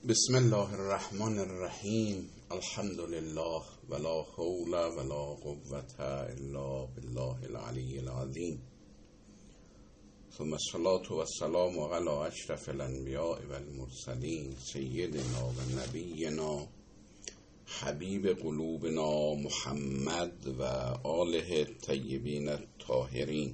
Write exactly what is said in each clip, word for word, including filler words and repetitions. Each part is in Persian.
بسم الله الرحمن الرحیم. الحمد لله ولا حول ولا قوة الا بالله العلی العظیم. ثم الصلاة والسلام على اشرف الانبیاء والمرسلین سیدنا و نبینا حبیب قلوبنا محمد و آله الطیبین الطاهرین،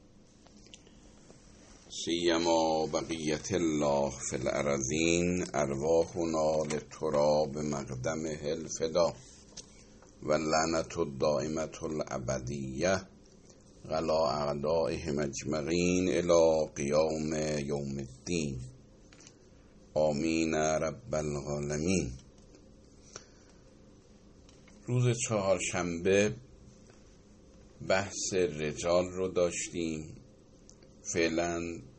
سیما بقیت الله فی الارضین، ارواحنا لتراب مقدمه الفدا و لعنت الدائمة الابدیه علی اعدائهم اجمعین الی قیام یوم الدین. آمین رب العالمین. روز چهارشنبه بحث رجال رو داشتیم. فعلا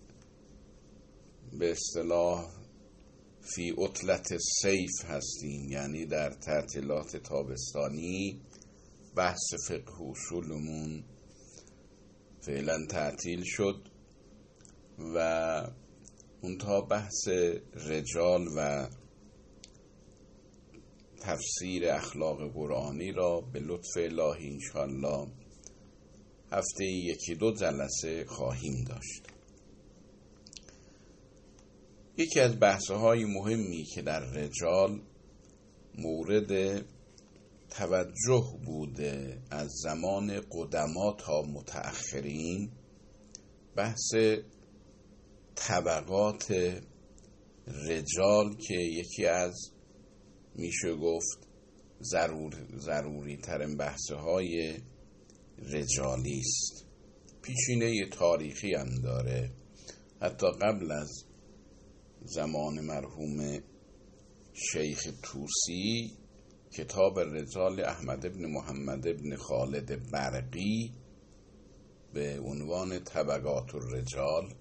به اصطلاح فی عطلت صیف هستیم، یعنی در تعطیلات تابستانی. بحث فقه و اصولمون فعلا تعطیل شد و منتها بحث رجال و تفسیر اخلاق قرآنی را به لطف الهی انشاءالله هفته یکی دو جلسه خواهیم داشت. یکی از بحث‌های مهمی که در رجال مورد توجه بوده از زمان قدما تا متأخرین، بحث طبقات رجال که یکی از میشه گفت ضرور ضروری ترین بحث‌های رجالی است. پیشینه تاریخی هم داره، حتی قبل از زمان مرحوم شیخ طوسی کتاب رجال احمد ابن محمد ابن خالد برقی به عنوان طبقات الرجال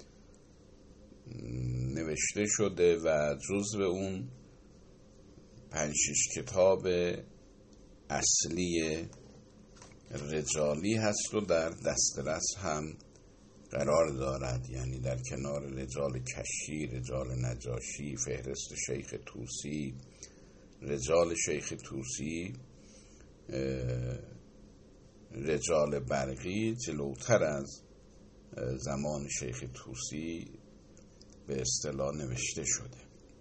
نوشته شده و جزو اون پنج شش کتاب اصلی رجالی هست و در دسترس هم قرار دارد، یعنی در کنار رجال کشی، رجال نجاشی، فهرست شیخ طوسی، رجال شیخ طوسی، رجال برقی جلوتر از زمان شیخ طوسی به اصطلاح نوشته شده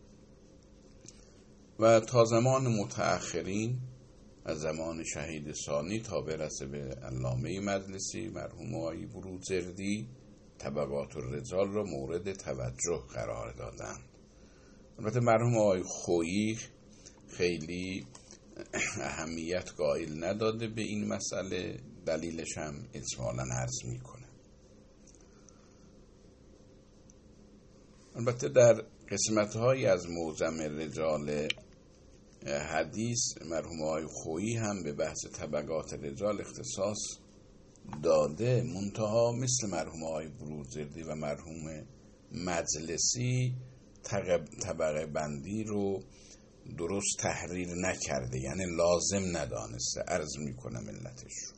و تا زمان متأخرین از زمان شهید ثانی تا برسه به علامه مجلسی مرحوم آقای بروجردی طبقات الرجال را مورد توجه قرار دادند. البته مرحوم آقای خویی خیلی اهمیت قائل نداده به این مسئله، دلیلش هم اجمالاً عرض میکنه. البته در قسمت‌هایی از معجم رجال حدیث مرحوم آقای خویی هم به بحث طبقات رجال اختصاص داده، منتها مثل مرحوم آقای بروجردی و مرحوم مجلسی طبقه بندی رو درست تحریر نکرده، یعنی لازم ندانسته. عرض میکنم علتش رو.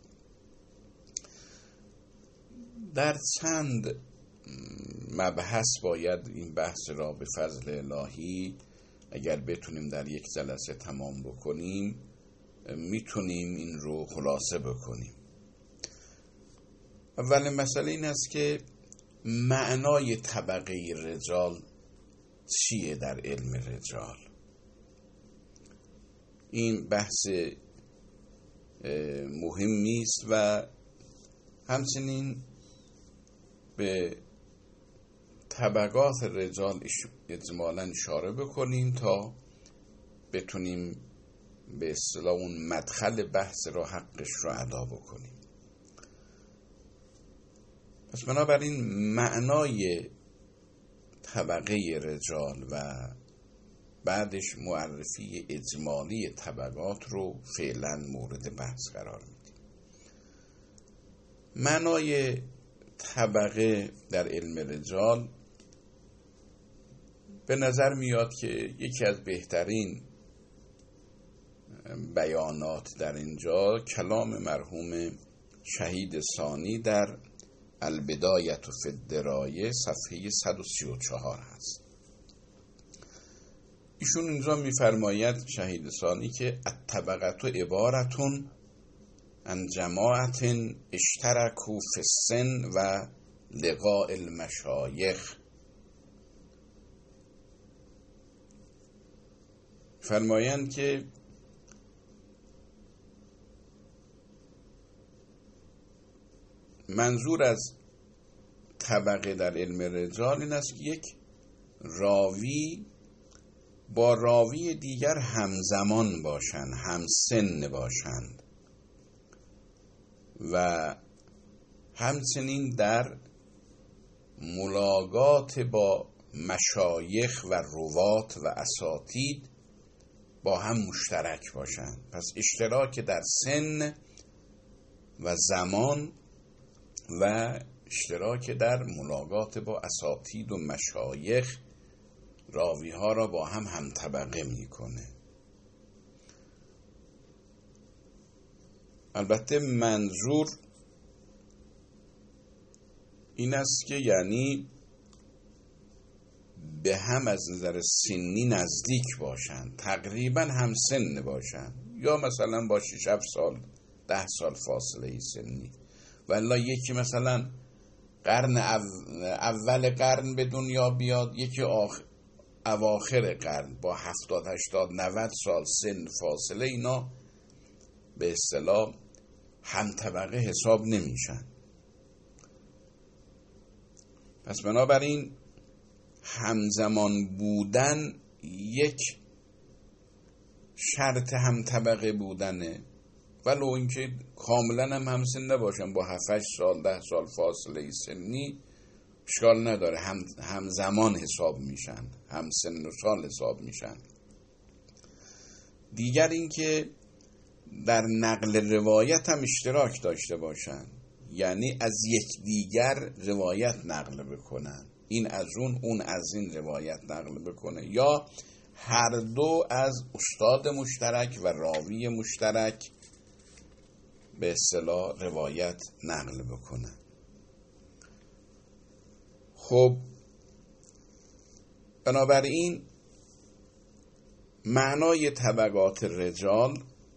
در چند مبحث باید این بحث را به فضل الهی اگر بتونیم در یک جلسه تمام بکنیم میتونیم این رو خلاصه بکنیم. اول مسئله این است که معنای طبقه رجال چیه در علم رجال. این بحث مهمی است و همچنین به طبقات رجال اجمالاً اشاره بکنیم تا بتونیم به اصطلاح اون مدخل بحث را حقش را ادا بکنیم. پس بنابراین معنای طبقه رجال و بعدش معرفی اجمالی طبقات رو فعلا مورد بحث قرار میدیم. معنای طبقه در علم رجال به نظر میاد که یکی از بهترین بیانات در اینجا کلام مرحوم شهید ثانی در البدایة فی الدرایه صفحه صد و سی و چهار هست ایشون اینجا میفرماید شهید ثانی که الطبقه عبارتون عن جماعت اشترکوا فی السن و لقاء المشایخ. فرمایند که منظور از طبقه در علم رجال این است که یک راوی با راوی دیگر همزمان باشند، همسن باشند و همچنین در ملاقات با مشایخ و روات و اساتید با هم مشترک باشند. پس اشتراک در سن و زمان و اشتراک در ملاقات با اساتید و مشایخ راوی ها را با هم هم طبقه میکنه. البته منظور این است که یعنی به هم از نظر سنی نزدیک باشند، تقریبا هم سن باشند، یا مثلا با شش هفت سال ده سال فاصله سنی. والا یکی مثلا قرن اول قرن به دنیا بیاد، یکی آخر اواخر قرن با هفتاد هشتاد نود سال سن فاصله، اینا به اصطلاح هم طبقه حساب نمیشن. پس بنابراین همزمان بودن یک شرط هم طبقه بودنه، ولو اینکه کاملا هم همسن نباشن، با هفت هشت سال ده سال فاصله سنی اشکال نداره، هم همزمان حساب میشن، هم سن و سال حساب میشن. دیگر اینکه در نقل روایت هم اشتراک داشته باشن، یعنی از یک دیگر روایت نقل بکنن، این از اون اون از این روایت نقل بکنه، یا هر دو از استاد مشترک و راوی مشترک به اصطلاح روایت نقل بکنه. خب بنابراین معنای طبقات رجال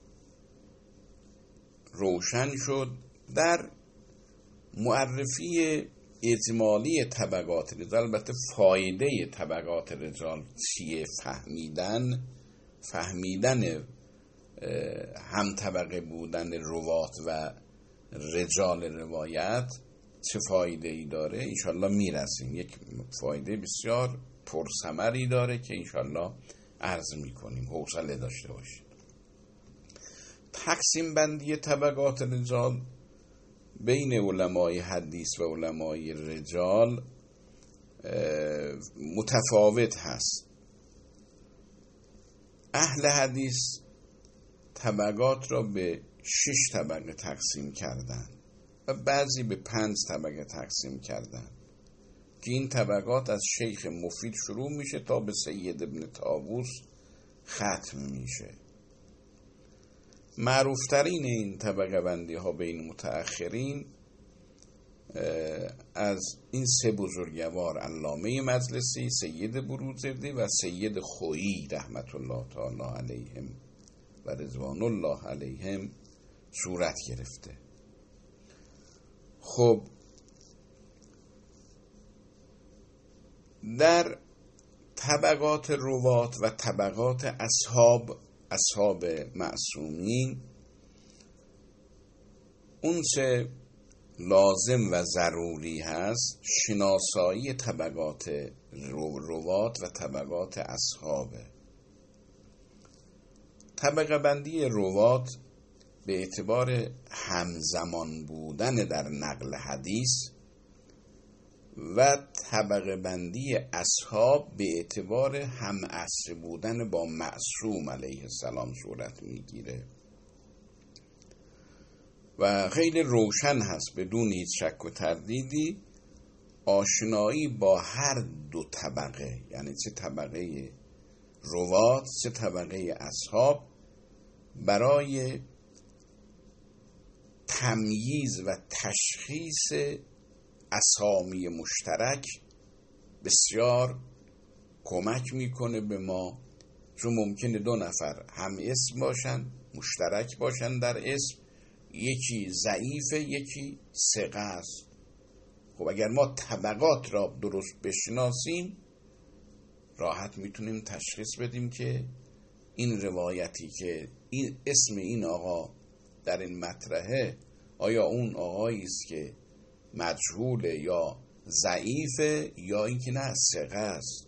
روشن شد. در معرفی اجمالی طبقات رجال، البته فایده طبقات رجال چیه؟ فهمیدن فهمیدن هم طبقه بودن روات و رجال روایت چه فایده ای داره انشالله میرسیم. یک فایده بسیار پرثمری داره که انشالله عرض میکنیم، حوصله داشته باشید. تقسیم بندی طبقات رجال بین علمای حدیث و علمای رجال متفاوت هست. اهل حدیث طبقات را به شش طبقه تقسیم کردن و بعضی به پنج طبقه تقسیم کردن که این طبقات از شیخ مفید شروع میشه تا به سید ابن طاووس ختم میشه. معروفترین این طبقه بندی ها بین متأخرین از این سه بزرگوار، علامه مجلسی، سید بروجردی و سید خویی رحمت الله تعالی علیهم و رضوان الله علیهم صورت گرفته. خب در طبقات روات و طبقات اصحاب اصحاب معصومین اون چه لازم و ضروری هست شناسایی طبقات روات و طبقات اصحابه. طبقه بندی روات به اعتبار همزمان بودن در نقل حدیث و طبقه بندی اصحاب به اعتبار هم عصر بودن با معصوم علیه السلام صورت میگیره و خیلی روشن هست بدون هیچ شک و تردیدی آشنایی با هر دو طبقه، یعنی چه طبقه روات چه طبقه اصحاب، برای تمییز و تشخیص اسامی مشترک بسیار کمک میکنه به ما چون ممکنه دو نفر هم اسم باشن، مشترک باشن در اسم، یکی ضعیفه یکی ثقه است. خب اگر ما طبقات را درست بشناسیم راحت میتونیم تشخیص بدیم که این روایتی که این اسم این آقا در این مطرحه آیا اون آقایی است که مجهوله یا ضعیفه یا اینکه نه ثقه است.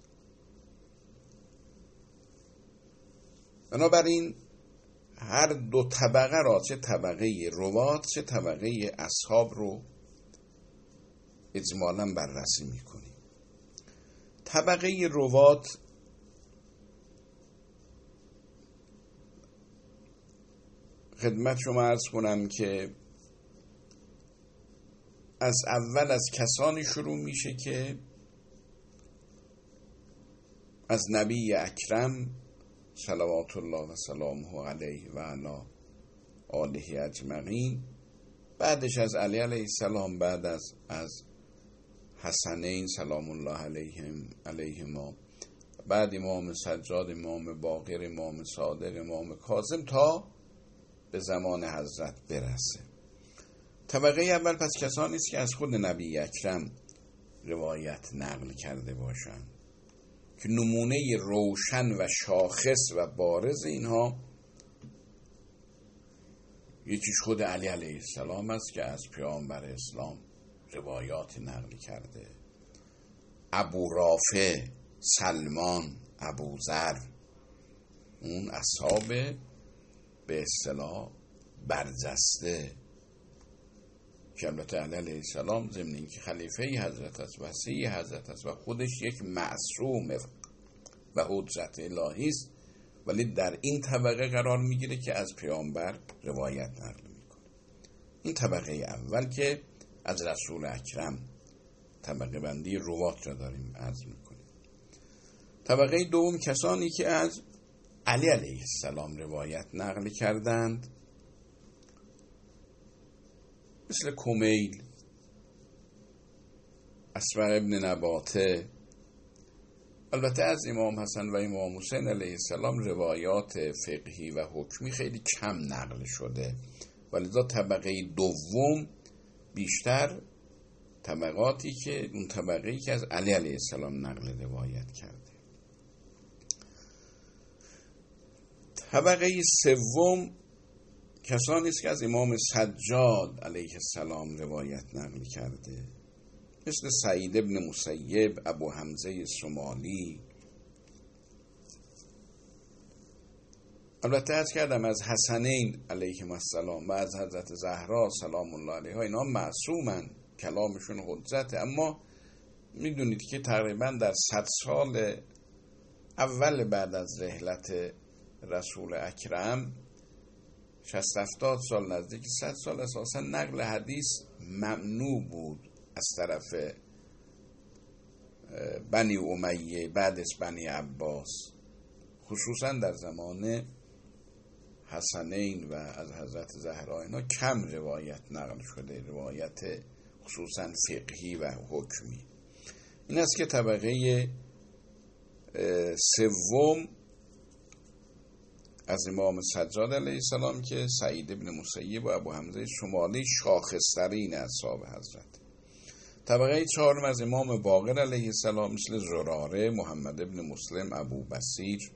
بنابراین هر دو طبقه را، چه طبقه روات چه طبقه اصحاب رو اجمالاً بررسی میکنیم. طبقه روات خدمت شما عرض کنم که از اول از کسانی شروع میشه که از نبی اکرم صلوات الله و سلامه علیه و علی آله اجمعین، بعدش از علی علیه السلام، بعد از از حسنین سلام الله علیهم علیهما، بعد امام سجاد، امام باقر، امام صادق، امام کاظم تا به زمان حضرت برسه. طبقه اول پس کسانی است که از خود نبی اکرم روایت نقل کرده باشند که نمونه روشن و شاخص و بارز اینها یکیش خود علی علیه السلام است که از پیامبر اسلام روایات نقل کرده، ابو رافع، سلمان، ابو ذر، اون اصحاب به اصطلاح برجسته که البته علی علیه السلام ضمن اینکه خلیفه حضرت است، وصی حضرت است و خودش یک معصوم و حجت الهی است، ولی در این طبقه قرار میگیره که از پیامبر روایت نقل میکنه. این طبقه اول که از رسول اکرم طبقه بندی روات را داریم عرض میکنیم. طبقه دوم کسانی که از علی علیه السلام روایت نقل کردند، مثل کمیل، اسبق ابن نباته. البته از امام حسن و امام حسین علیه السلام روایات فقهی و حکمی خیلی کم نقل شده، ولذا طبقه دوم بیشتر طبقاتی که اون طبقه‌ای که از علی علیه السلام نقل روایت کرده. طبقه سوم کسانی است که از امام سجاد علیه السلام روایت نقل کرده، مثل سعید ابن مسیب، ابو حمزه سمالی. البته از کردم از حسنین علیهم السلام و از حضرت زهرا سلام الله علیها، اینا معصومن، کلامشون حجت، اما میدونید که تقریبا در صد سال اول بعد از رحلت رسول اکرم، شصت هفتاد سال، نزدیک صد سال اساسا نقل حدیث ممنوع بود از طرف بنی امیه، بعدش بنی عباس، خصوصا در زمان حسنین و از حضرت زهرا اینا کم روایت نقل شده، روایت خصوصا فقهی و حکمی. این است که طبقه سوم از امام سجاد علیه السلام که سعید ابن مسیب و ابو حمزه شمالی شاخص‌ترین اصحاب حضرت. طبقه چهارم از امام باقر علیه السلام مثل زراره، محمد ابن مسلم، ابو بصیر،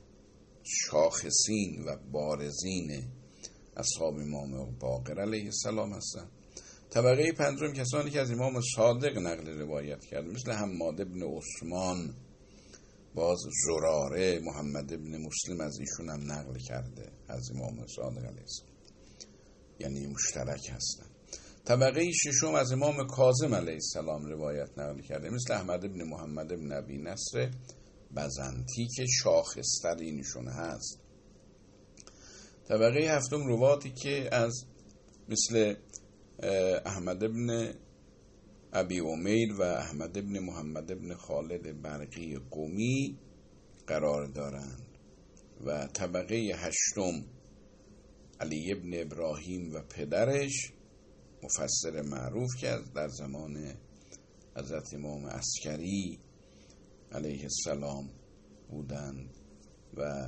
شاخصین و بارزین اصحاب امام باقر علیه السلام هستند. طبقه پنجم کسانی که از امام صادق نقل روایت کرد، مثل حماد ابن عثمان، باز زراره، محمد ابن مسلم از ایشون هم نقل کرده از امام صادق علیه السلام، یعنی مشترک هستن. طبقه ششم از امام کاظم علیه السلام روایت نقل کرده، مثل احمد ابن محمد ابن ابی نصر بزنطی که شاخص‌ترینشون هست. طبقه هفتم رواتی که از مثل احمد ابن ابی امیر و احمد ابن محمد ابن خالد برقی قمی قرار دارند. و طبقه هشتم علی ابن ابراهیم و پدرش، مفسر معروف که در زمان حضرت امام عسکری علیه السلام بودند و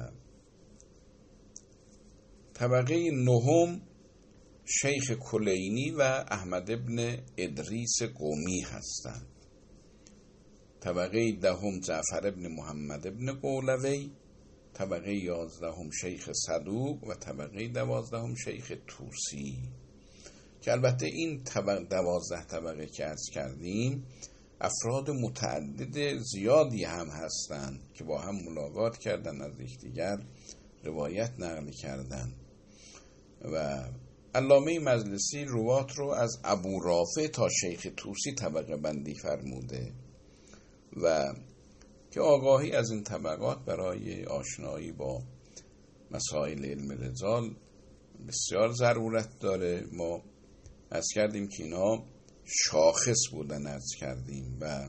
طبقه نهم شیخ کلینی و احمد ابن ادریس قمی هستند. طبقه دهم جعفر ابن محمد ابن قولوی، طبقه یازدهم شیخ صدوق و طبقه دوازدهم شیخ توسی، که البته این طبقه دوازده طبقه که عرض کردیم افراد متعدد زیادی هم هستند که با هم ملاقات کردن، از یکدیگر روایت نقل کردن. و علامه مجلسی روات رو از ابو رافع تا شیخ توسی طبقه بندی فرموده و که آگاهی از این طبقات برای آشنایی با مسائل علم رجال بسیار ضرورت داره. ما عرض کردیم که اینا شاخص بودن، عرض کردیم و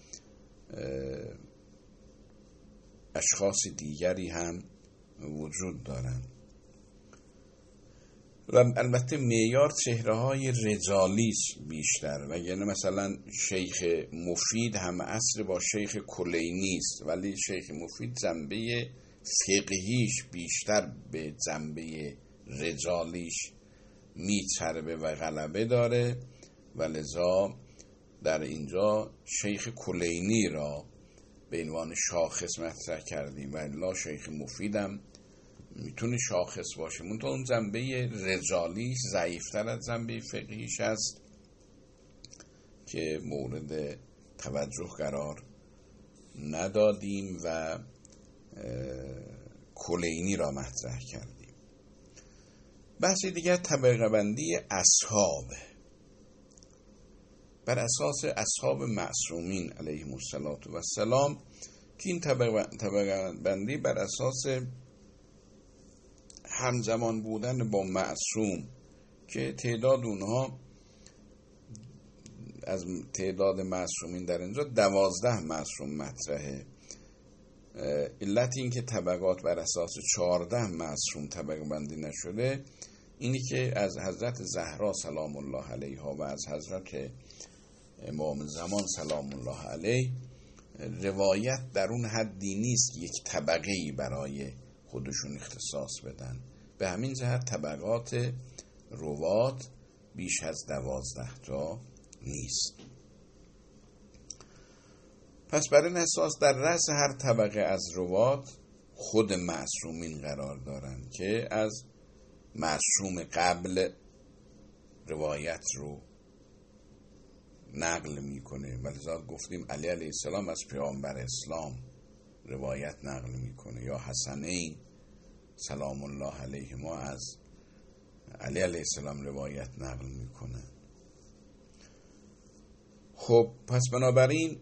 اشخاص دیگری هم وجود دارن و البته معیار چهره های رجالی بیشتر، و یعنی مثلا شیخ مفید هم عصر با شیخ کلینی است، ولی شیخ مفید جنبه فقهیش بیشتر به جنبه رجالیش میچربه و غلبه داره و لذا در اینجا شیخ کلینی را به عنوان شاخص مطرح کردیم و الا شیخ مفیدم میتونه شاخص باشه، منتها اون جنبه رجالیش ضعیفتر از جنبه فقهیش است که مورد توجه قرار ندادیم و کلینی را مطرح کردیم. بحث دیگر طبقه بندی اصحاب بر اساس اصحاب معصومین علیهم السلام، که این طبقه بندی بر اساس همزمان بودن با معصوم که تعداد اونها از تعداد معصومین در اینجا دوازده معصوم مطرحه. علت این که طبقات بر اساس چهارده معصوم طبقه بندی نشده اینی که از حضرت زهرا سلام الله علیها و از حضرت امام زمان سلام الله علیه روایت در اون حدی نیست یک طبقه‌ای برای خودشون اختصاص بدن، به همین جهت طبقات روات بیش از دوازده تا نیست. پس بر این اساس در رأس هر طبقه از روات خود معصومین قرار دارن که از معصوم قبل روایت رو نقل میکنه، ولذا گفتیم علی علیه السلام از پیامبر اسلام روایت نقل میکنه، یا حسنین سلام الله علیهما از علی علیه السلام روایت نقل میکنه. خب پس بنابراین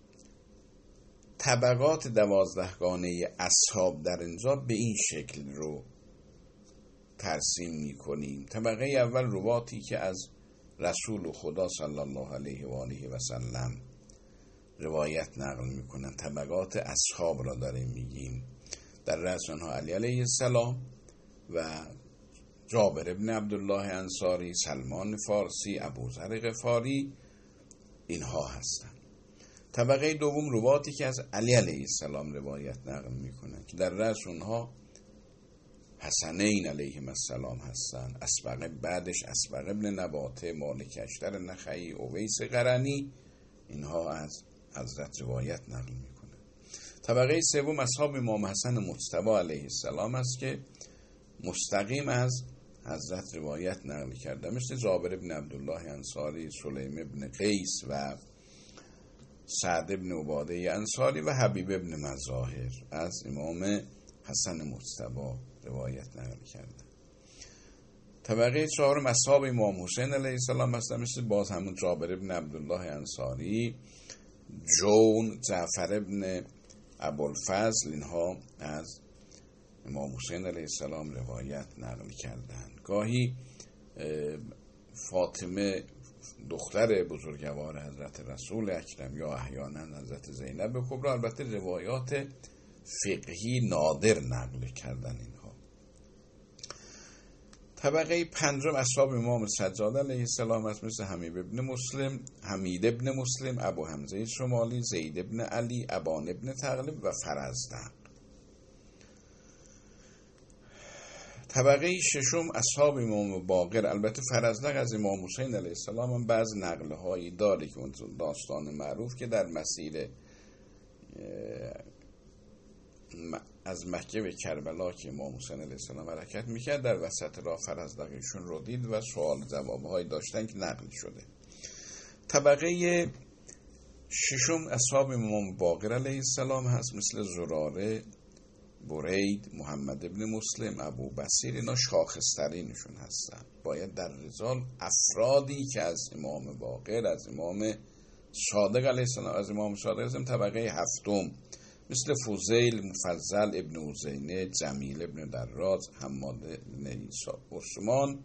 طبقات دوازدهگانه اصحاب در اینجا به این شکل رو ترسیم میکنیم. طبقه اول رواتی که از رسول خدا صلی الله علیه و آله و سلم روایت نقل میکنن، طبقات اصحاب را داریم میگیم. در رأس آنها علی علیه السلام و جابر ابن عبدالله انصاری، سلمان فارسی، ابوذر غفاری، اینها هستند. طبقه دوم رواتی که از علی علیه السلام روایت نقل میکنن که در رأس اونها حسنین علیهم السلام هستند، اسبق بعدش اسبق ابن نباته، مالک اشتر نخعی، اویس قرنی، اینها از حضرت روایت نقل میکنن. طبقه سوم اصحاب امام حسن مجتبی علیه السلام است که مستقیم از حضرت روایت نقل کرده، مثل جابر ابن عبدالله انصاری، سلیم ابن قیس و سعد ابن عباده انصاری و حبیب ابن مظاهر از امام حسن مجتبی روایت نقل کرده. طبقه چهارم اصحاب امام حسین علیه السلام هستند، مثل باز همون جابر ابن عبدالله انصاری، جون، جعفر ابن ابوالفضل، اینها از امام حسین علیه السلام روایت نقل کردند. گاهی فاطمه دختر بزرگوار حضرت رسول اکرم یا احیانا حضرت زینب کبری، البته روایات فقهی نادر نقل کردن اینها. طبقه پنجم اصحاب امام سجاد علیه السلام است، مثل حمید ابن مسلم، حمید ابن مسلم، ابو حمزه شمالی، زید ابن علی، ابان ابن تغلب و فرزدق. طبقه ششم اصحاب امام باقر. البته فرزدق از امام حسین علیه السلام هم بعض نقله هایی داره که داستان معروف که در مسیر از مکه به کربلا که امام حسین علیه السلام حرکت میکرد، در وسط راه فرزدقشون رو دید و سوال جوابهایی داشتن که نقل شده. طبقه ششم اصحاب امام باقر علیه السلام هست، مثل زراره، برید، محمد ابن مسلم، ابو بصیر. اینا شاخصترینشون هستن. باید در رجال افرادی که از امام باقر، از امام صادق علیه السلام، از امام صادق علیه السلام طبقه هفتم، مثل فوزیل، مفضل ابن عزینه، جمیل ابن دراز، حماد ابن عیسی، عثمان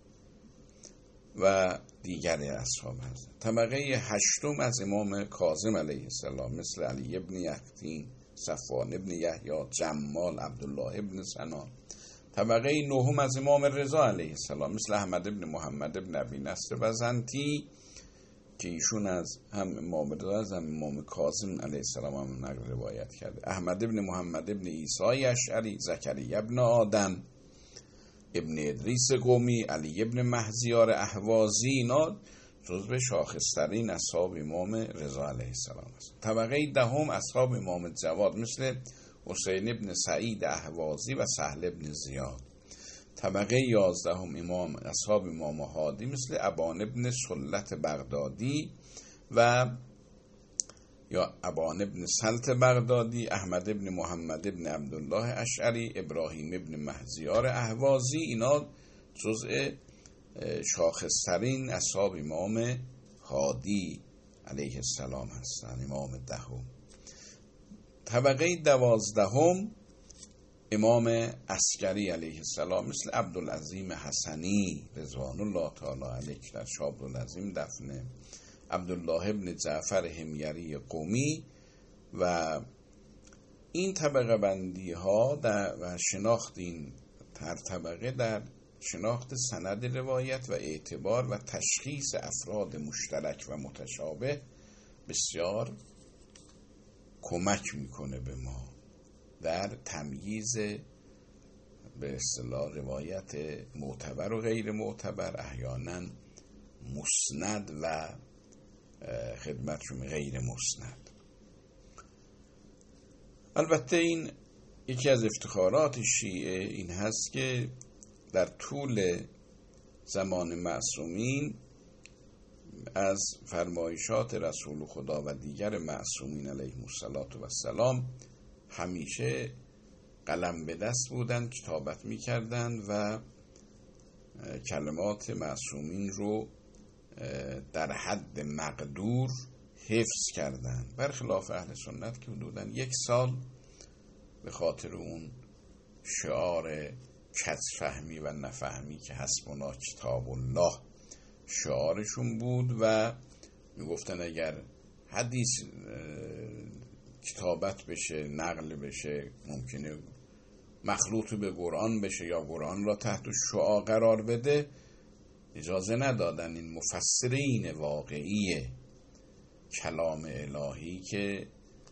و دیگر اصحاب هست. طبقه هشتم از امام کاظم علیه السلام، مثل علی ابن یقطین، صفوان ابن یحیی، جمال، عبدالله ابن سنان. طبقه نهم از امام رضا علیه السلام، مثل احمد ابن محمد ابن ابی نصر بزنتی که ایشون از هم امام رضا از هم امام کاظم علیه السلام هم نقل روایت کرده. احمد ابن محمد ابن عیسی اشعری، زکریا ابن آدم، ابن ادریس قومی، علی ابن مهزیار اهوازی. اینا جزو شاخصترین اصحاب امام رضا علیه السلام است. طبقه دهم اصحاب امام جواد، مثل حسین ابن سعید اهوازی و سهل ابن زیاد. طبقه یازدهم امام اصحاب امام هادی، مثل ابان ابن سلط بغدادی و یا ابان ابن سلط بغدادی، احمد ابن محمد ابن عبدالله اشعری، ابراهیم ابن مهزیار اهوازی. اینا جزء شاخصترین اصحاب امام هادی علیه السلام هستند، امام دهم. طبقه دوازدهم امام عسکری علیه السلام، مثل عبدالعظیم حسنی رضوان الله تعالی علیه در شاه عبدالعظیم دفنه، عبدالله ابن جعفر حمیری قومی. و این طبقه بندی ها در و شناخت این هر طبقه در شناخت سند روایت و اعتبار و تشخیص افراد مشترک و متشابه بسیار کمک میکنه به ما در تمییز به اصطلاح روایت معتبر و غیر معتبر، احیانا مسند و خدمتشون غیر مسند. البته این یکی از افتخارات شیعه این هست که در طول زمان معصومین از فرمایشات رسول خدا و دیگر معصومین علیهم السلام همیشه قلم به دست بودن، کتابت میکردن و کلمات معصومین رو در حد مقدور حفظ کردن، برخلاف اهل سنت که حدوداً یک سال به خاطر اون شعار کج فهمی و نفهمی که حسبنا کتاب الله شعارشون بود و میگفتن اگر حدیث کتابت بشه، نقل بشه، ممکنه مخلوط به قرآن بشه یا قرآن را تحت شعاع قرار بده، اجازه ندادن این مفسرین واقعی کلام الهی که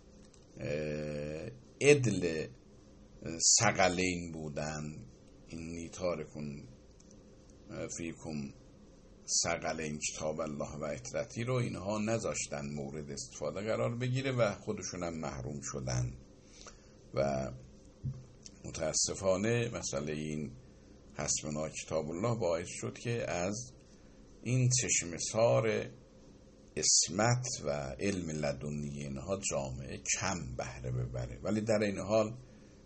عدل ثقلین بودن، این نیتارکون فیکم ثقلین کتاب الله و اطرتی رو اینها نذاشتن مورد استفاده قرار بگیره و خودشون هم محروم شدن و متاسفانه مسئله این حسبنا کتاب الله باعث شد که از این چشمسار اسمت و علم لدنی اینها جامعه کم بهره ببره. ولی در این حال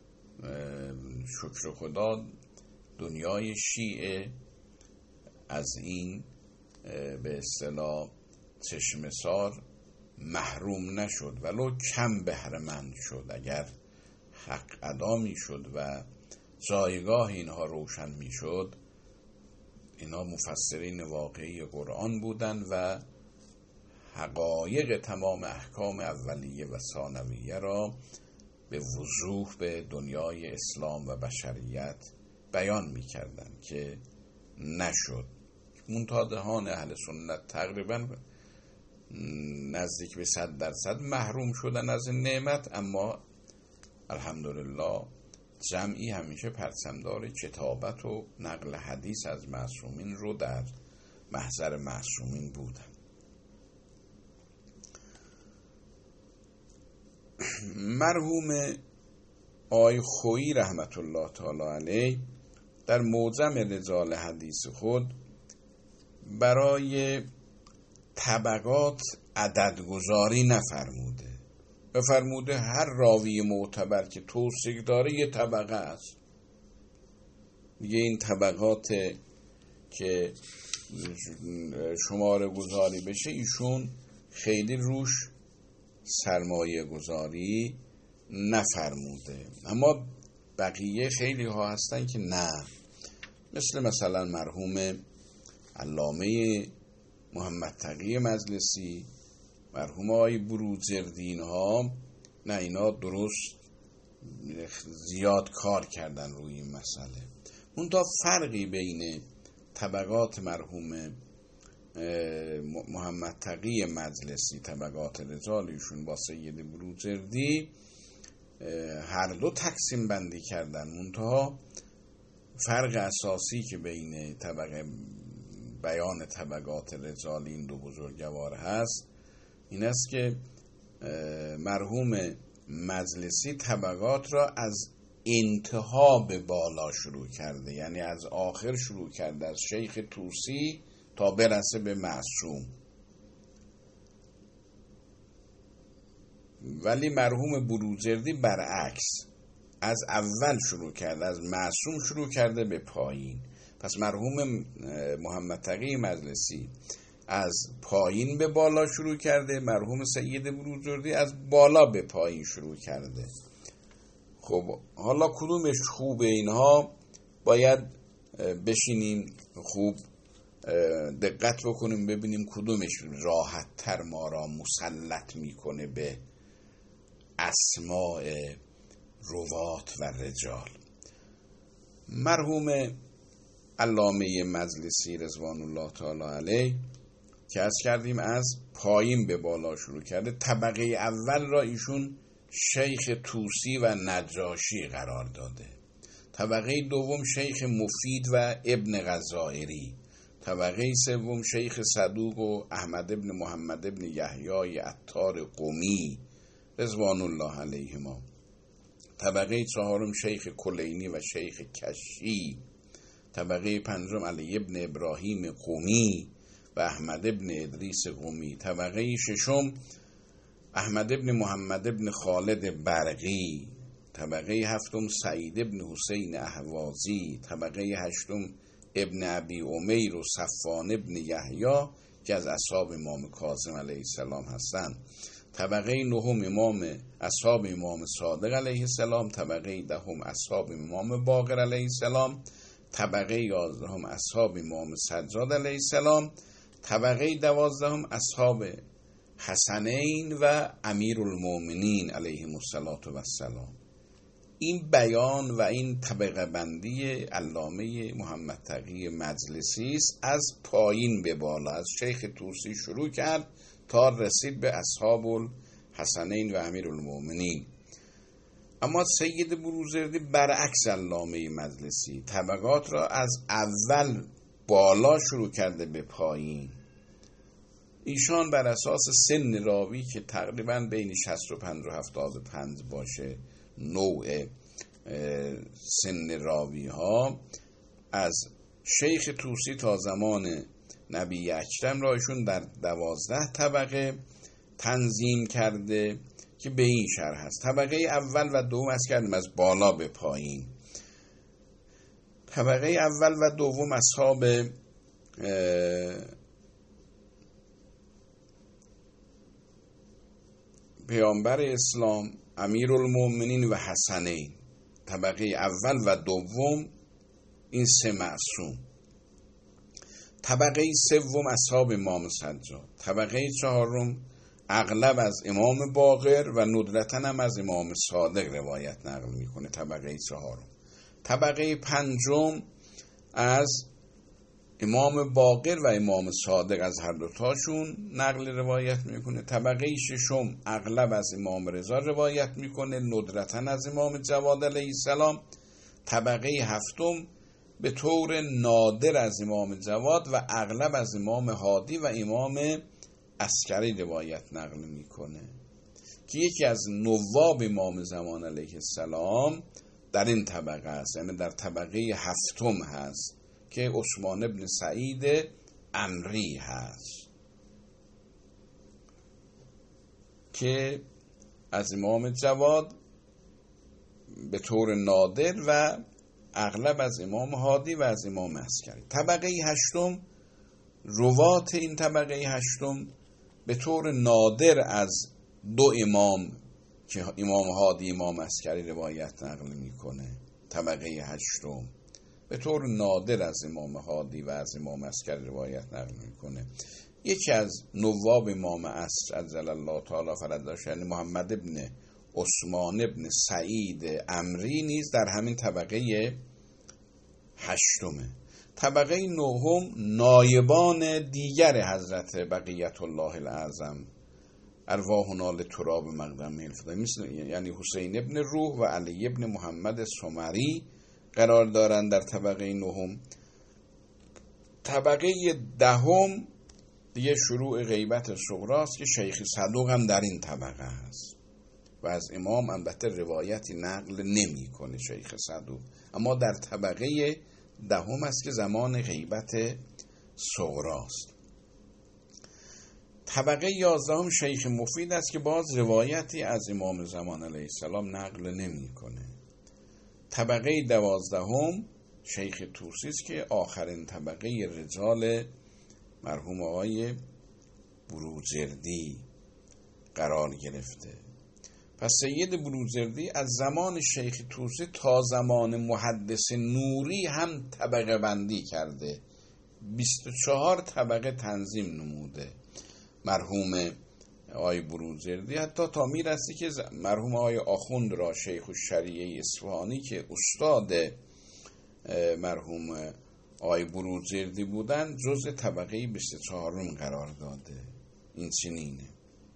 شکر خدا دنیای شیعه از این به اصطلاح چشمسار محروم نشد، ولو کم بهره‌مند شد. اگر حق ادا می شد و جایگاه اینها روشن می شد، اینا مفسرین واقعی قرآن بودن و حقایق تمام احکام اولیه و ثانویه را به وضوح به دنیای اسلام و بشریت بیان می کردن که نشد. منتادهان اهل سنت تقریبا نزدیک به صد درصد محروم شدن از این نعمت، اما الحمدلله جمعی همیشه پرچمدار کتابت و نقل حدیث از معصومین رو در محضر معصومین بودن. مرحوم آقای خویی رحمت الله تعالی علیه در معجم رجال حدیث خود برای طبقات عددگذاری نفرموده، بفرموده هر راوی معتبر که توثیق داره یه طبقه است. دیگه این طبقات که شماره گذاری بشه ایشون خیلی روش سرمایه گذاری نفرموده. اما بقیه خیلی ها هستن که نه، مثل مثلا مرحوم علامه محمد تقی مجلسی، مرحوم آقای بروجردی ها، نه اینا درست زیاد کار کردن روی این مسئله. منتها فرقی بین طبقات مرحوم محمد تقی مجلسی، طبقات رجالیشون با سید بروجردی، هر دو تقسیم بندی کردن. منتها فرق اساسی که بین طبقه بیان طبقات رجال این دو بزرگوار هست این است که مرحوم مجلسی طبقات را از انتها به بالا شروع کرده، یعنی از آخر شروع کرده، از شیخ طوسی تا برسه به معصوم. ولی مرحوم بروجردی برعکس، از اول شروع کرده، از معصوم شروع کرده به پایین. پس مرحوم محمد تقی مجلسی از پایین به بالا شروع کرده، مرحوم سید بروجردی از بالا به پایین شروع کرده. خب حالا کدومش خوبه؟ اینها باید بشینیم خوب دقت بکنیم ببینیم کدومش راحت تر ما را مسلط میکنه به اسماء روات و رجال. مرحوم علامه مجلسی رضوان الله تعالی علیه که از کردیم از پایین به بالا شروع کرده، طبقه اول را ایشون شیخ طوسی و نجاشی قرار داده، طبقه دوم شیخ مفید و ابن غزائری، طبقه سوم شیخ صدوق و احمد ابن محمد ابن یحیی عطار قمی رضوان الله علیهما، طبقه چهارم شیخ کلینی و شیخ کشی، طبقه پنجم علی ابن ابراهیم قمی و احمد ابن ادریس قمی، طبقه ششم احمد ابن محمد ابن خالد برقی، طبقه هفتم سعید ابن حسین اهوازی، طبقه هشتم ابن ابی امیر و صفوان ابن یحیی که از اصحاب امام کاظم علیه السلام هستند، طبقه نهم امام اصحاب امام صادق علیه السلام، طبقه دهم اصحاب امام باقر علیه السلام، طبقه یازدهم اصحاب امام سجاد علیه السلام، طبقه دوازدهم اصحاب حسنین و امیرالمومنین علیهم السلام. این بیان و این طبقه بندی علامه محمد تقی مجلسی است. از پایین به بالا از شیخ طوسی شروع کرد تا رسید به اصحاب الحسنین و امیرالمومنین. اما سید بروجردی برعکس علامه مجلسی طبقات را از اول بالا شروع کرده به پایین. ایشان بر اساس سن راوی که تقریبا بین شصت و پنج و هفتاد و پنج باشه نوع سن راوی ها، از شیخ طوسی تا زمان نبی اکرم را ایشون در دوازده طبقه تنظیم کرده که به این شرح هست. طبقه اول و دوم از کردیم از بالا به پایین. طبقه اول و دوم اصحاب پیامبر اسلام امیرالمومنین و حسنین، طبقه اول و دوم این سه معصوم. طبقه سوم اصحاب امام سجاد، طبقه چهارم اغلب از امام باقر و ندرتاً هم از امام صادق روایت نقل میکنه، طبقه چهارم. طبقه پنجم از امام باقر و امام صادق از هر دوتاشون نقل روایت میکنه. طبقه ششم اغلب از امام رضا روایت میکنه، ندرتاً از امام جواد علیه السلام. طبقه هفتم به طور نادر از امام جواد و اغلب از امام هادی و امام عسکری روایت نقل میکنه که یکی از نواب امام زمان علیه السلام در این طبقه است، یعنی در طبقه هفتم هست که عثمان ابن سعید عمری هست که از امام جواد به طور نادر و اغلب از امام هادی و از امام عسکری. طبقه هشتم روات این طبقه هشتم به طور نادر از دو امام که امام هادی امام عسکری روایت نقل میکنه. طبقه هشتم به طور نادر از امام هادی و از امام عسکری روایت نقل میکنه. یکی از نواب امام عصر عجل الله تعالی فرجه یعنی محمد ابن عثمان ابن سعید عمری نیز در همین طبقه هشتمه. طبقه نهم نایبان دیگر حضرت بقیت الله الاعظم ارواحنا لتراب مقدم الفدا، مثل یعنی حسین ابن روح و علی ابن محمد سمری قرار دارند در طبقه نهم. طبقه دهم دیگه شروع غیبت صغراست که شیخ صدوق هم در این طبقه هست و از امام البته روایتی نقل نمی کنه شیخ صدوق، اما در طبقه دهم است که زمان غیبت صغراست. طبقه یازدهم شیخ مفید است که باز روایتی از امام زمان علیه السلام نقل نمی کنه. طبقه دوازدهم شیخ طوسی است که آخرین طبقه رجال مرحوم آقای بروجردی قرار گرفته. پس سید بروجردی از زمان شیخ طوسی تا زمان محدث نوری هم طبقه بندی کرده، بیست و چهار طبقه تنظیم نموده مرحوم آقای بروجردی، حتی تا میرسی که مرحوم آقای آخوند را شیخ الشریعه اصفهانی که استاد مرحوم آقای بروجردی بودن جزء طبقه بیست و چهارم قرار داده. این چنینه.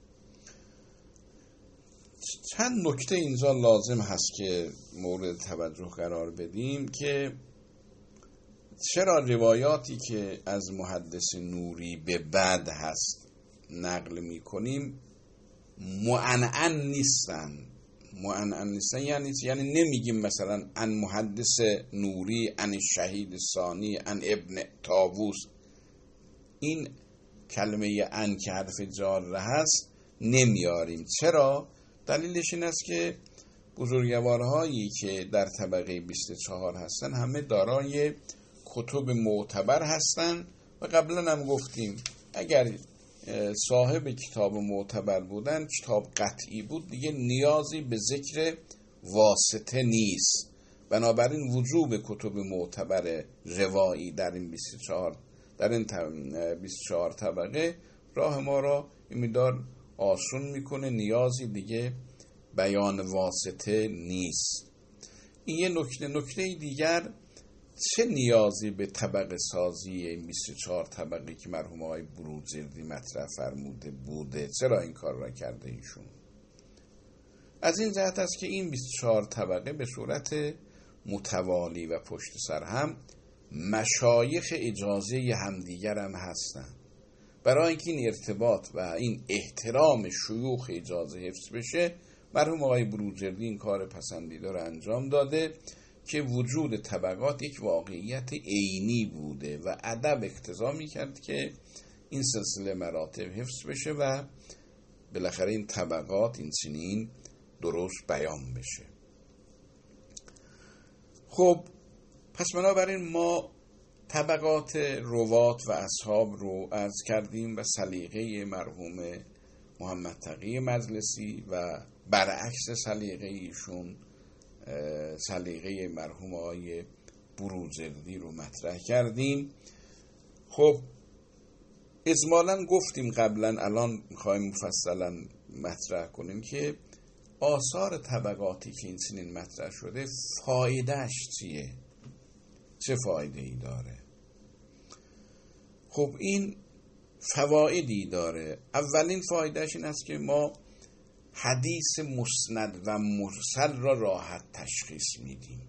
چند نکته اینجا لازم هست که مورد توجه قرار بدیم که چرا روایاتی که از محدث نوری به بعد هست نقل می کنیم معنعن نیستن. معنعن نیستن یعنی یعنی نمیگیم مثلا ان محدث نوری، ان شهید ثانی، ان ابن طاووس. این کلمه ان که حرف جار هست نمیاریم. چرا؟ دلیلش این است که بزرگوارهایی که در طبقه بیست و چهار هستن همه دارای کتب معتبر هستن و قبلا هم گفتیم اگر صاحب کتاب معتبر بودن، کتاب قطعی بود، دیگه نیازی به ذکر واسطه نیست. بنابراین وجوب کتب معتبر روایی در این بیست و چهار در این بیست و چهار طبقه راه ما را این مقدار آسون میکنه، نیازی دیگه بیان واسطه نیست. این یه نکته. نکته دیگر، چه نیازی به طبقه سازی این بیست و چهار طبقه که مرحوم آقای بروجردی مطرح فرموده بوده؟ چرا این کار را کرده ایشون؟ از این جهت است که این بیست و چهار طبقه به صورت متوالی و پشت سر هم مشایخ اجازه همدیگر هم هستند. برای اینکه این ارتباط و این احترام شیوخ اجازه حفظ بشه، مرحوم آقای بروجردی این کار پسندیده را انجام داده که وجود طبقات یک واقعیت عینی بوده و ادب اقتضا میکرد که این سلسله مراتب حفظ بشه و بالاخره این طبقات این چنین درست بیان بشه. خب پس بنابراین ما طبقات روات و اصحاب رو عرض کردیم و سلیقه مرحوم محمد تقی مجلسی و برعکس سلیقه ایشون سلیقه مرحوم آقای بروجردی رو مطرح کردیم. خب اجمالاً گفتیم قبلا، الان میخوایم مفصلا مطرح کنیم که آثار طبقاتی که این سنین مطرح شده فایدهش چیه؟ چه فایده ای داره؟ خب این فوایدی داره. اولین فایدهش این است که ما حدیث مسند و مرسل را راحت تشخیص میدیم.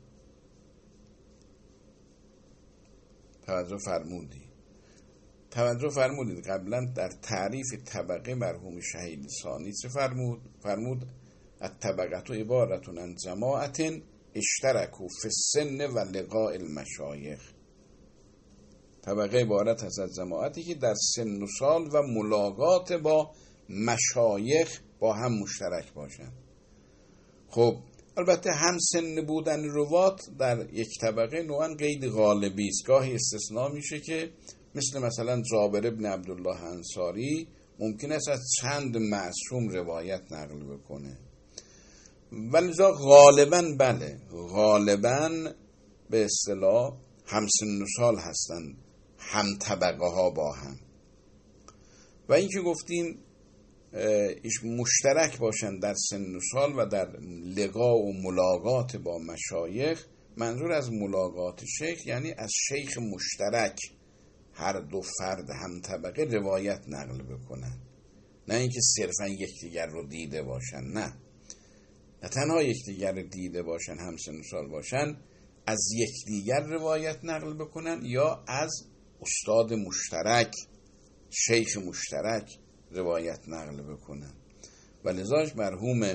توجه فرمودید توجه فرمودید قبلا در تعریف طبقه مرحوم شهید ثانی چه فرمود؟ فرمود الطبقه عبارة عن جماعت اشترکوا فی السن و لقاء المشایخ. طبقه عبارت است از جماعتی که در سن و سال و ملاقات با مشایخ با هم مشترک باشند. خب البته هم سن بودن روات در یک طبقه نوعا قید غالبی است. گاهی استثناء میشه که مثل مثلا جابر ابن عبدالله انصاری ممکن است از چند معصوم روایت نقل بکنه، ولی غالبا بله غالبا به اصطلاح هم سن و سال هستند، هم طبقه ها با هم. و این که گفتیم ایش مشترک باشن در سن و سال و در لقا و ملاقات با مشایخ، منظور از ملاقات شیخ یعنی از شیخ مشترک هر دو فرد هم طبقه روایت نقل بکنن، نه اینکه صرفا یکدیگر رو دیده باشن، نه نه تنها یکدیگر رو دیده باشن هم سن و سال باشن، از یکدیگر روایت نقل بکنن یا از استاد مشترک شیخ مشترک روایت نقل بکنن. و لذاش مرحوم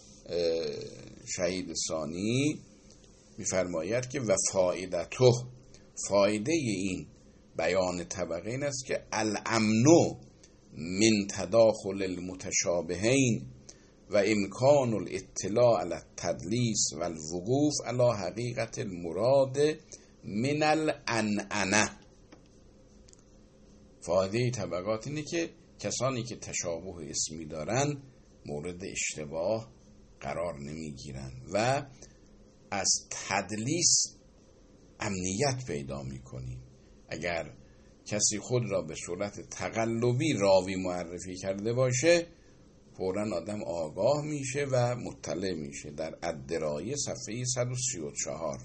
شهید ثانی می‌فرماید که و فایدته، فایده این بیان طبقه این است که الامنو من تداخل المتشابهین و امکان الاطلاع علی التدلیس و الوقوف علی حقیقت المراد من العنعنه. فایده طبقات اینه که کسانی که تشابه اسمی دارن مورد اشتباه قرار نمیگیرن و از تدلیس امنیت پیدا میکنیم. اگر کسی خود را به صورت تقلبی راوی معرفی کرده باشه، فوراً آدم آگاه میشه و مطلع میشه. در الدرایه صفحه صد و سی و چهار.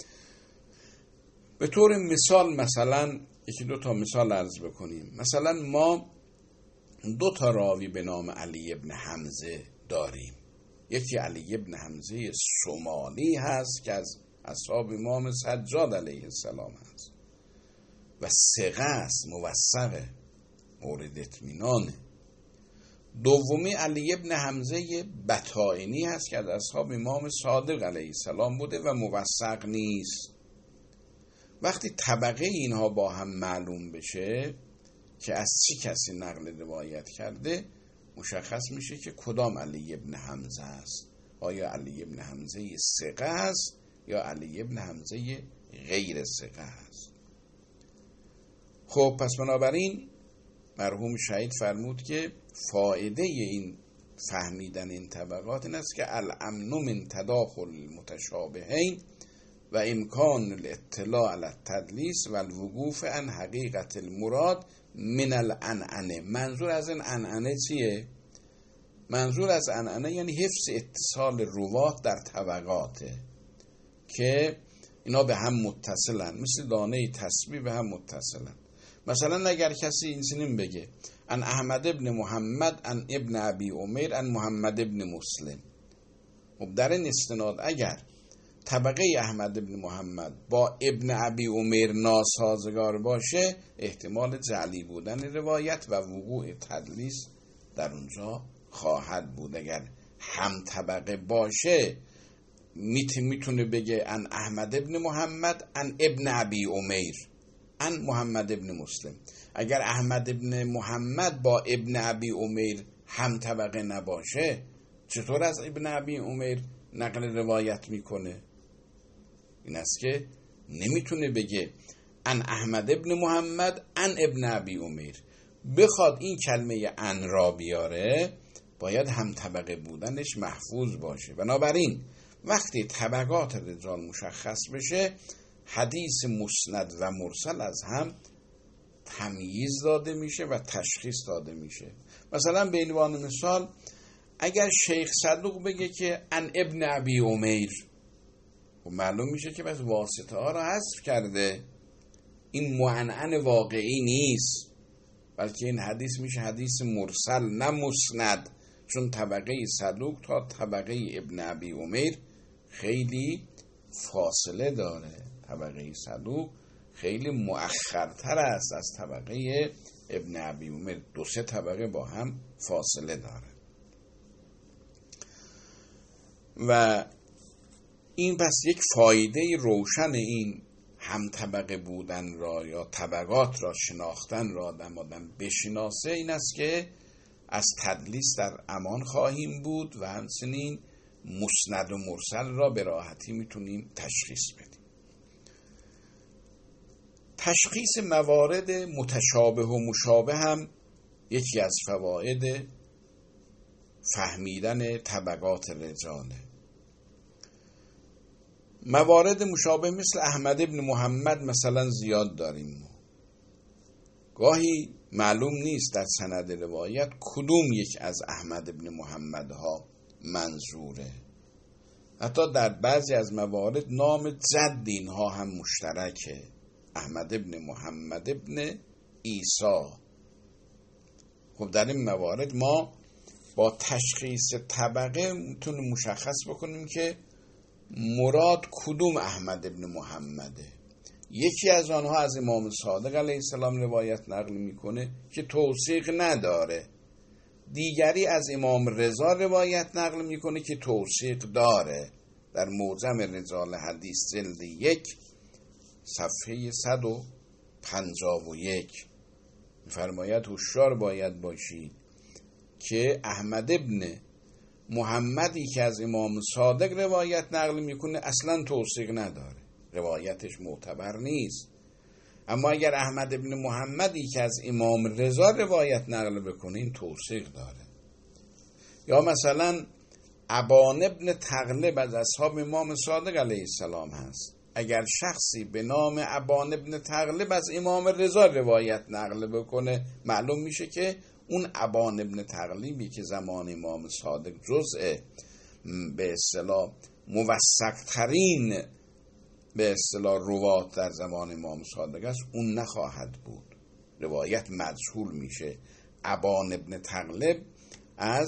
به طور مثال مثلا یکی دو تا مثال عرض بکنیم. مثلا ما دو تا راوی به نام علی ابن حمزه داریم. یکی علی ابن حمزه سومالی هست که از اصحاب امام سجاد علیه السلام هست و ثقه است، موثقه، مورد اطمینانه. دومی علی ابن حمزه بطائنی هست که از اصحاب امام صادق علیه السلام بوده و موثق نیست. وقتی طبقه اینها با هم معلوم بشه که از چی کسی نقل روایت کرده، مشخص میشه که کدام علی ابن حمزه است. آیا علی ابن حمزه ثقه است یا علی ابن حمزه غیر ثقه است. خب پس بنابراین مرحوم شهید فرمود که فایده این فهمیدن این طبقات این است که الامن من تداخل المتشابهین و امکان الاطلاع علی التدلیس و الوقوف عن حقیقت المراد من العنعنه. منظور از این عنعنه چیه؟ منظور از عنعنه یعنی حفظ اتصال روات در طبقاته که اینا به هم متصلن، مثل دانه تسبیح به هم متصلن. مثلا اگر کسی این چنین بگه ان احمد ابن محمد ان ابن ابی عمیر ان محمد ابن مسلم، خب در این استناد اگر طبقه احمد ابن محمد با ابن ابی عمیر ناسازگار باشه، احتمال جعلی بودن روایت و وقوع تدلیس در اونجا خواهد بود. اگر هم طبقه باشه میتونه بگه ان احمد ابن محمد ان ابن ابی عمیر ان محمد ابن مسلم. اگر احمد ابن محمد با ابن ابی عمیر هم طبقه نباشه، چطور از ابن ابی عمیر نقل روایت میکنه؟ این است که نمیتونه بگه ان احمد ابن محمد ان ابن ابی عمیر. بخواد این کلمه ان را بیاره، باید هم طبقه بودنش محفوظ باشه. بنابراین وقتی طبقات رجال مشخص بشه، حدیث مسند و مرسل از هم تمییز داده میشه و تشخیص داده میشه. مثلا به عنوان مثال اگر شیخ صدوق بگه که ان ابن ابی عمیر، خب معلوم میشه که بس واسطه ها را حذف کرده. این معنعن واقعی نیست، بلکه این حدیث میشه حدیث مرسل نه مسند، چون طبقه صدوق تا طبقه ابن ابی عمر خیلی فاصله داره. طبقه صدوق خیلی مؤخرتر است از طبقه ابن ابی عمر، دو سه طبقه با هم فاصله داره. و این پس یک فایده روشن این هم طبقه بودن را یا طبقات را شناختن را آدم آدم بشناسه این است که از تدلیس در امان خواهیم بود و همچنین مسند و مرسل را به راحتی میتونیم تشخیص بدیم. تشخیص موارد متشابه و مشابه هم یکی از فواید فهمیدن طبقات رجاله. موارد مشابه مثل احمد ابن محمد مثلا زیاد داریم، گاهی معلوم نیست در سند روایت کدوم یک از احمد ابن محمد ها منظوره. حتی در بعضی از موارد نام جد اینها هم مشترکه، احمد ابن محمد ابن عیسی. خب در این موارد ما با تشخیص طبقه میتونیم مشخص بکنیم که مراد کدوم احمد ابن محمده. یکی از آنها از امام صادق علیه السلام روایت نقل میکنه که توثیق نداره، دیگری از امام رضا روایت نقل میکنه که توثیق داره. در معجم رجال حدیث جلد یک صفحه صد و پنجاه و یک میفرماید هوشیار باید باشید که احمد ابن محمدی که از امام صادق روایت نقل میکنه اصلا توثیق نداره، روایتش معتبر نیست. اما اگر احمد ابن محمدی که از امام رضا روایت نقل بکنه این توثیق داره. یا مثلا ابان ابن تغلب از اصحاب امام صادق علیه السلام هست، اگر شخصی به نام ابان ابن تغلب از امام رضا روایت نقل بکنه معلوم میشه که اون ابان ابن تغلیبی که زمان امام صادق جزء به اصطلاح موثق ترین به اصطلاح روات در زمان امام صادق است، اون نخواهد بود، روایت مجهول میشه. ابان ابن تغلب از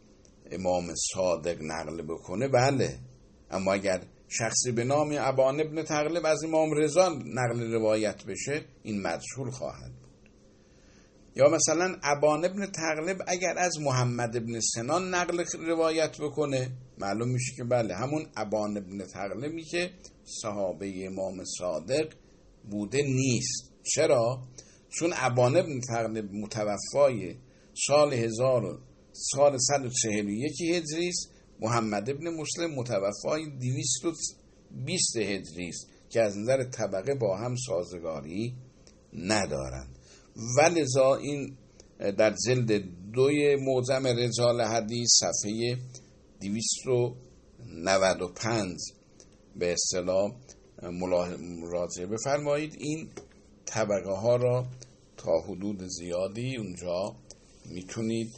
امام صادق نقل بکنه بله، اما اگر شخصی به نام ابان ابن تغلب از امام رضا نقل روایت بشه این مجهول خواهد بود. یا مثلا ابان ابن تغلب اگر از محمد ابن سنان نقل روایت بکنه معلوم میشه که بله همون ابان ابن تغلبی که صحابه امام صادق بوده نیست. چرا؟ چون ابان ابن تغلب متوفای سال هزار سال صد و چهل و یک هجری است، محمد ابن مسلم متوفای دویست و بیست هجری است که از نظر طبقه با هم سازگاری ندارند. ولذا این در جلد دوی معجم رجال حدیث صفحه دویست و نود و پنج به اصطلاح مراجعه بفرمایید. این طبقه ها را تا حدود زیادی اونجا میتونید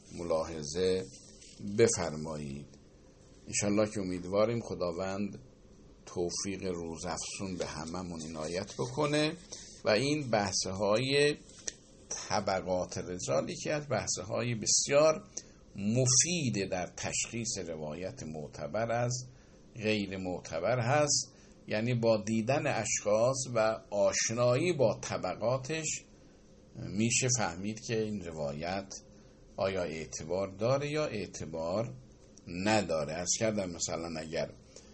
ملاحظه بفرمایید. انشالله که امیدواریم خداوند توفیق روزافزون به هممون عنایت بکنه و این بحث های طبقات رجالی که از بحث های بسیار مفید در تشخیص روایت معتبر از غیر معتبر هست. یعنی با دیدن اشخاص و آشنایی با طبقاتش میشه فهمید که این روایت آیا اعتبار داره یا اعتبار نداره. از کردم مثلا اگر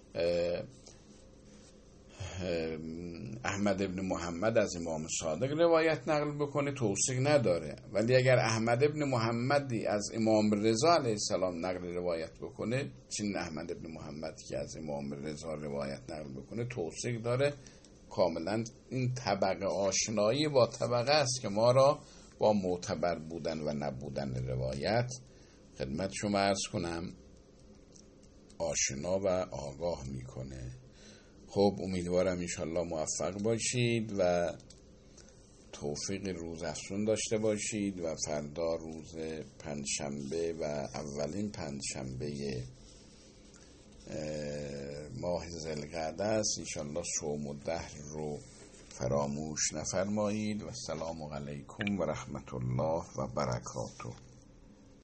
احمد ابن محمد از امام صادق روایت نقل بکنه توثیق نداره، ولی اگر احمد ابن محمدی از امام رضا علیه السلام نقل روایت بکنه، چین احمد ابن محمد که از امام رضا روایت نقل بکنه توثیق داره. کاملا این طبقه آشنایی با طبقه است که ما را با معتبر بودن و نبودن روایت خدمت شما عرض کنم آشنا و آگاه میکنه. خب امیدوارم انشالله موفق باشید و توفیق روزافزون داشته باشید و فردا روز پنجشنبه و اولین پنجشنبه ماه ذوالقعده است. انشالله صوم الدهر رو فراموش نفرمایید و السلام علیکم و رحمت الله و برکاته.